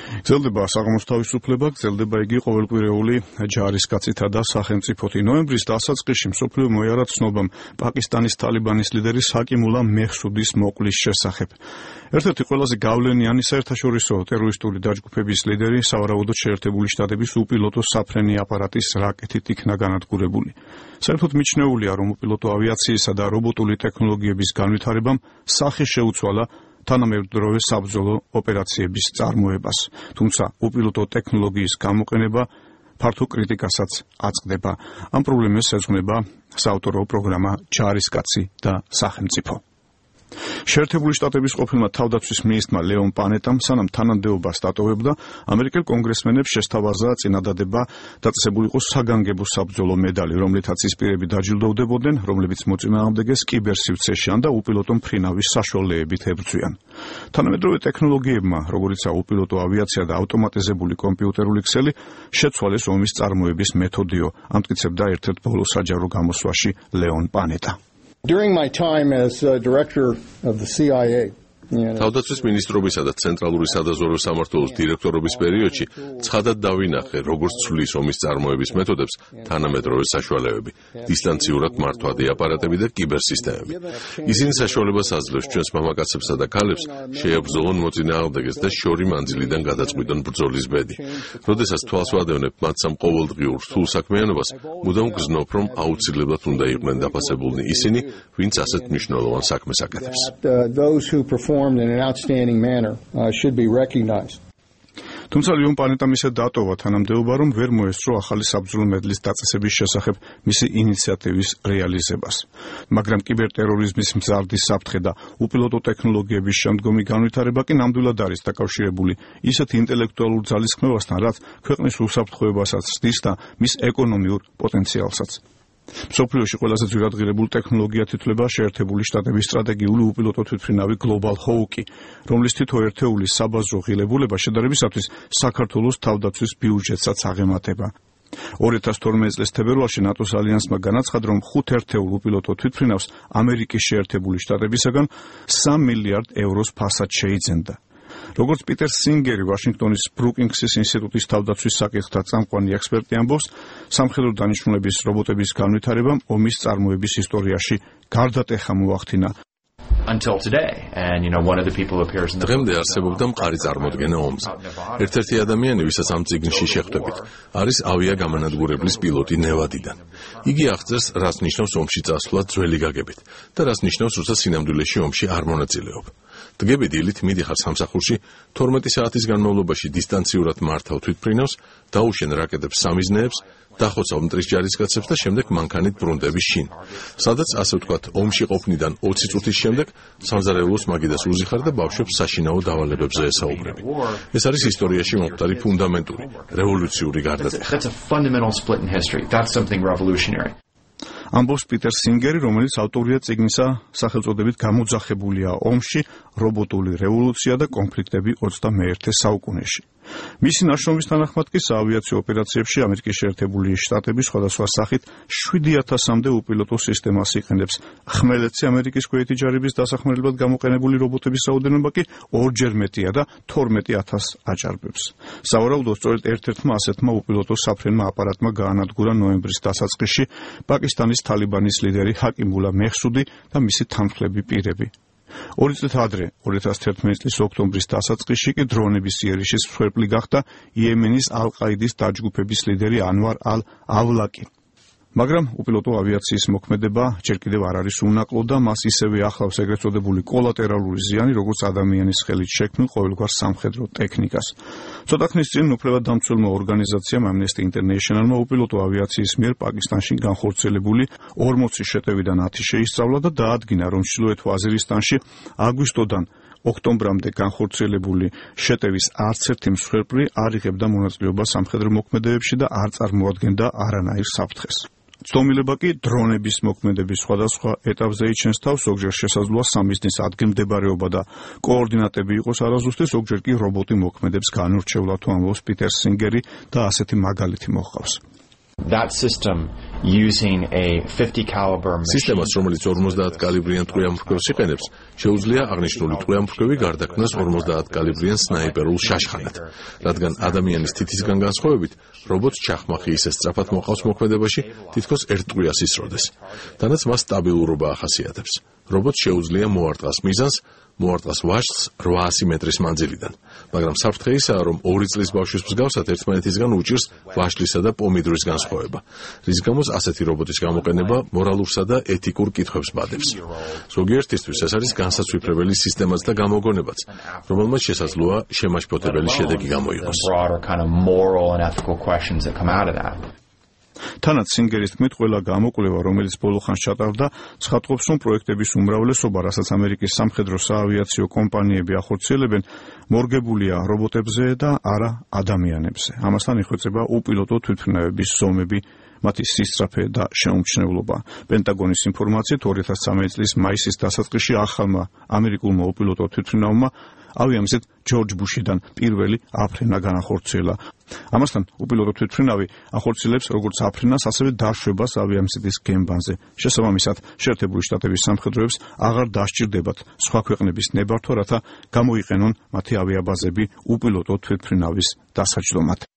გრძელდება საღამოს თავისუფლება, გრძელდება იგი ყოველკვირეული ჯარისკაცითა და სახელმწიფოთი. ნოემბრის დასაწყისში მსოფლიო მოიარა ცნობამ პაკისტანის თალიბანის ლიდერის ჰაკიმულა მეჰსუდის მოკლის შესახებ. ერთ-ერთი ყველაზე გავლენიანი საერთაშორისო ტერორისტული დაჯგუფების ლიდერი სავარაუდოდ შეერთებული შტატების უპილოტო საფრენი აპარატის რაკეტით იქნა განადგურებული. საერთოდ მიჩნეულია, რომ უპილოტო ავიაციისა და რობოტული ტექნოლოგიების განვითარებამ სახე შეუცვალა თანამედროვე საბრძოლო ოპერაციების წარმოებას. თუმცა უპილოტო ტექნოლოგიის გამოყენება ფართო კრიტიკასაც აწყდება. ამ პრობლემას ეძღვნება საავტორო პროგრამა ჯარისკაცი და სახელმწიფო. შეერთებული შტატების ყოფილმა თავდაცვის მინისტრმა ლეონ პანეტამ სანამ თანამდებობას დატოვებდა, ამერიკელ კონგრესმენებს შესთავაზა წინადადება დაწესებული იყო საგანგებო საბრძოლო მედალი, რომლითაც ის პირები დაჯილდოვდებოდნენ, რომლებიც მოწინააღმდეგეს კიბერსივცეში ან და უპილოტო მფრინავის საშუალებებით ებრძვიან. თანამედროვე ტექნოლოგიებმა, როგორიცაა უპილოტო ავიაცია და ავტომატიზებული კომპიუტერული ქსელი, შეცვალეს ომის წარმოების მეთოდიო, ამტკიცებდა ერთ-ერთ ბოლო საჯარო გამოსვლაში ლეონ პანეტა. During my time as director of the CIA, თავდაცვის მინისტრობისა და ცენტრალური სადაზვერვო სამმართველოს დირექტორობის პერიოდში ცხადად დავინახე, როგორც ცვლის ომის წარმოების მეთოდებს თანამედროვე საშუალებები, დისტანციურად მართვადი აპარატები და კიბერსისტემები. ისინი საშუალებას აძლევს ჩვენს მამაკაცებსა და ქალებს შეაბრძოლონ მოწინააღმდეგეს და შორი მანძილიდან გადაწყვიტონ ბრძოლის ბედი. როდესაც თვალს ვადევნებ მათ სამ ყოველდღიურ რთულ საქმიანობას, მუდამ გრძნობ, რომ აუცილებლად უნდა იყვნენ დაფასებულნი ისინი, ვინც ასეთ მნიშვნელოვან საქმეს აკეთებს. in an outstanding manner should be recognized. თუმცა ლეონ პანეტამ ისე დატოვა თანამდებობა, რომ ვერ მოესწრო ახალი საბრძოლო მედლის დაწესების შესახებ მისი ინიციატივის რეალიზებას. მაგრამ კიბერტერორიზმის მზარდი საფრთხე და უპილოტო ტექნოლოგიების შემდგომი განვითარება კი ნამდვილად არის დაკავშირებული ისეთ ინტელექტუალურ ძალისხმევასთან, რაც ქვეყნის უსაფრთხოებასაც ცდის და მის ეკონომიურ პოტენციალსაც. მსოფლიოში ყველაზე ძვირადღირებულ ტექნოლოგიად ითვლება შეერთებული შტატების სტრატეგიული უპილოტო თვითმფრინავი Global Hawk, რომლის თითო ერთეული საბაზრო ღირებულება შედარებისათვის საქართველოს თავდაცვის ბიუჯეტსაც აღემატება. 2012 წლის თებერვალში ნატოს ალიანსმა განაცხადა, რომ 5 ერთეულ უპილოტო თვითმფრინავს ამერიკის შეერთებული შტატებისაგან 3 მილიარდ ევროს ფასად შეიძენდა. როგორც პიტერ სინგერი, ვაშინგტონის ბრუკინგსის ინსტიტუტის თავდაცვის საკითხთა წამყვანი ექსპერტი ამბობს, სამხედრო დანიშნულების რობოტების განვითარებამ ომის წარმოების ისტორიაში გარდატეხა მოახდინა. დღემდე არსებობდა მყარი წარმოდგენა ომზე. ერთ-ერთი ადამიანი, ვისაც ამ წიგნში შეხვდებით, არის ავიაგამანადგურებლის პილოტი ნევადიდან. იგი აღწერს, რაც ნიშნავს ომში წასვლა ძველი გაგებით და რაც ნიშნავს, როცა სინამდვილეში ომში არ მონაწილეობ. დგები დილით მიდიხარ სამსახურში, 12 საათის განმავლობაში დისტანციურად მართავ თვითმფრინავს, დაუშენ რაკეტებს სამიზნეებს, დახოცავ მტრის ჯარისკაცებს და შემდეგ მანქანით ბრუნდები შინ. სადაც, ასე ვთქვათ, ომში ყოფნიდან 20 წუთის შემდეგ სამზარეულოს მაგიდას უზიხარ და ბავშვებს საშინაო დავალებებზე ესაუბრები. ეს არის ისტორიაში მომხდარი ფუნდამენტური, რევოლუციური გარდატეხა. ამბობს პიტერ სინგერი, რომელიც ავტორია წიგნისა სახელწოდებით გამოძახებულია ომში, რობოტული რევოლუცია და კონფლიქტები 21 საუკუნეში. მისი ნაშრომის თანახმად კი საავიაციო ოპერაციებში ამერიკის შეერთებული შტატები სხვადასხვა სახით 7000-მდე უპილოტო სისტემას იყენებს. ხმელეთზე ამერიკის ქვეითი ჯარების დასახმარებლად გამოყენებული რობოტების რაოდენობა კი 2-ჯერ მეტია და 12000 აჭარბებს. სავარაუდოდ სწორედ ერთ-ერთმა ასეთმა უპილოტო საფრენმა აპარატმა გაანადგურა ნოემბრის დასაწყისში პაკისტანის თალიბანის ლიდერი ჰაკიმულა მეჰსუდი და მისი თანმხლები პირები. 2 წლით ადრე, 2011 წლის ოქტომბრის დასაწყისში კი დრონების იერიშის მსხვერპლი გახდა იემენის ალ-ყაიდის დაჯგუფების ლიდერი ანვარ ალ-ავლაკი. მაგრამ უპილოტო ავიაციის მოქმედება ჯერ კიდევ არ არის უნაკლო და მას ისევე ახლავს ეგრეთ წოდებული კოლატერალური ზიანი, როგორც ადამიანის ხელით შექმნილ ყოველგვარ სამხედრო ტექნიკას. ცოტა ხნის წინ უფლებადამცველმა ორგანიზაციამ Amnesty International-მა უპილოტო ავიაციის მიერ პაკისტანში განხორციელებული 40 შეტევიდან 10 შეისწავლა და დაადგინა, რომ ჩრდილოეთ ვაზირისტანში აგვისტოდან ოქტომბრამდე განხორციელებული შეტევის არც ერთი მსხვერპლი არ იღებდა მონაწილეობას სამხედრო მოქმედებებში და არ წარმოადგენდა არანაირ საფრთხეს. ცდომილება კი დრონების მოქმედების სხვადასხვა ეტაპზე იჩენს თავს, ზოგჯერ შესაძლოა სამიზნის ადგილმდებარეობა და კოორდინატები იყოს არაზუსტი, ზოგჯერ კი რობოტი მოქმედებს განურჩევლად, ამბობს პიტერ სინგერი და ასეთი მაგალითი მოჰყავს. That system using a 50 caliber machine. სისტემას, რომელიც 50 კალიბრიან ტყვიამფრქვევს იყენებს, შეუძლია აღნიშნული ტყვიამფრქვევი გარდაქმნას 50 კალიბრიან სნაიპერულ შაშხანად, რადგან ადამიანის თითისგან განსხვავებით, რობოტს ჩახმახი ისე სწრაფად მოყავს მოქმედებაში, თითქოს ერთ ტყვიას ისროდეს. თანაც მას სტაბილურობა ახასიათებს. რობოტს შეუძლია მოარტყას მიზანს, მოარტყას ვაშლს 800 მეტრის მანძილიდან, მაგრამ საფრთხე ისაა, რომ 2 წლის ბავშვის მსგავსად ერთმანეთისგან უჭირს ვაშლისა და პომიდორის განსხვავება, რის გამოც ასეთი რობოტის გამოყენება მორალურსა და ეთიკურ კითხვებს ბადებს. ზოგიერთისთვის ეს არის განსაცვიფრებელი სისტემაც და გამოგონებაც, რომელმაც შესაძლოა შემაშფოთებელი შედეგი გამოიღოს. თანაც სინგერის თქმით, ყველა გამოკვლევა, რომელიც ბოლო ხანს ჩატარდა, ცხადყოფს, რომ პროექტების უმრავლესობა, რასაც ამერიკის სამხედრო საავიაციო კომპანიები ახორციელებენ, მორგებულია რობოტებზე და არა ადამიანებზე. ამასთან იხვეწება უპილოტო თვითმფრინავების ზომები, მათი სისწრაფე და შეუმჩნევლობა. პენტაგონის ინფორმაციით 2013 წლის მაისის დასაწყისში ახალმა ამერიკულმა უპილოტო თვითმფრინავმა ავიამზეთ ჯორჯ ბუშიდან პირველი აფრენა განახორციელა. ამასთან უპილოტო თვითმფრინავი ახორციელებს როგორც აფრენას, ასევე დაშვებას ავიამზეთის გემბანზე. შესაბამისად, შეერთებული შტატების სამხედროებს აღარ დასჭირდებათ სხვა ქვეყნების ნებართვა, რათა გამოიყენონ მათი ავიაბაზები უპილოტო თვითმფრინავის დასაჯდომად.